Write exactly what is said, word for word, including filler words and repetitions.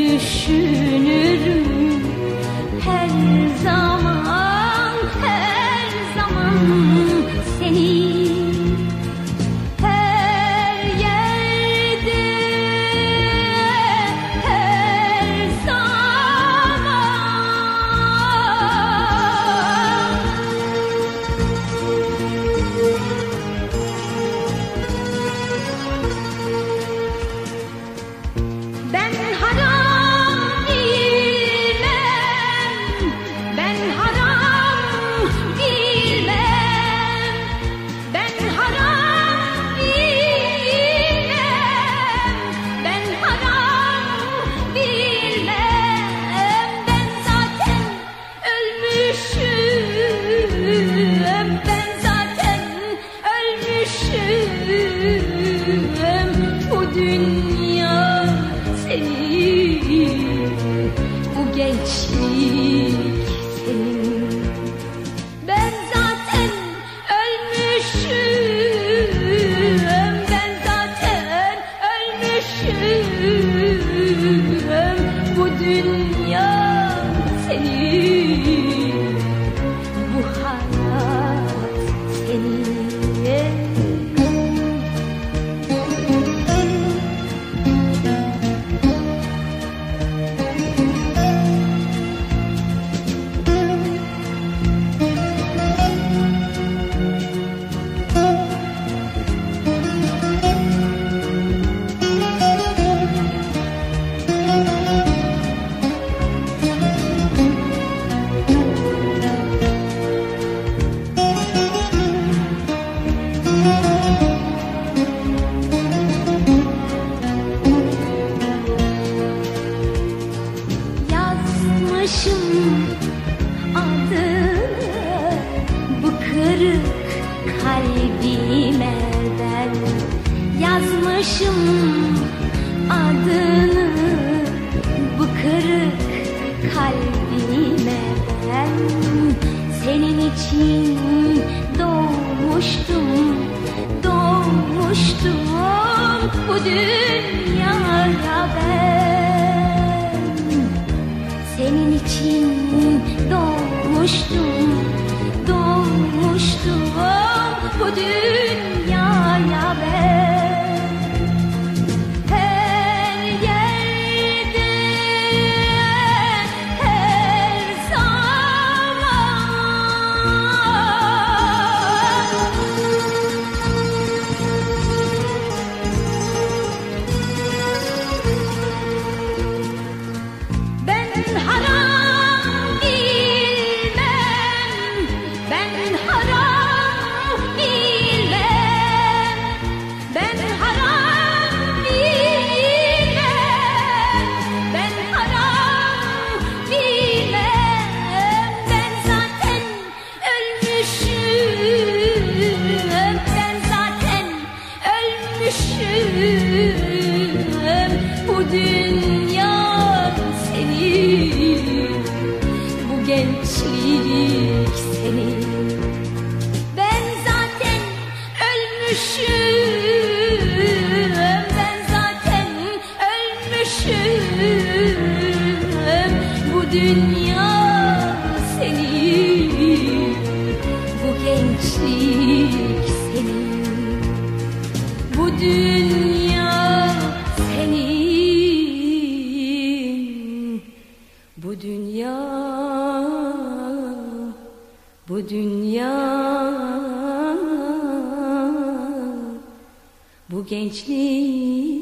düşünürüm her zaman, her zaman seni. Her yerde, her zaman. Ben haram bilmem, ben haram bilmem, ben haram bilmem, ben haram bilmem. Ben zaten ölmüşüm, ben zaten ölmüşüm. Bu dünya senin, bu gençlik senin. Ben zaten ölmüşüm, ben zaten ölmüşüm. Bu dünya senin, bu hayat senin. Yazmışım adını bu kırık kalbime ben. Yazmışım adını bu kırık kalbime ben. Senin için doğmuştum, doğmuştum bu dünyaya ben. Senin için doğmuştum, doğmuştum bu dünyaya ben. Her yerde, her zaman. Ben haram bilmem, ben haram bilmem, ben haram bilmem, ben haram bilmem. Ben zaten ölmüşüm, ben zaten ölmüşüm. Bu dünya senin, bu gençlik senin. Ben zaten ölmüşüm, ben zaten ölmüşüm. Bu dünya senin, bu gençlik senin. Bu dünya senin, bu dünya, bu dünya, bu gençlik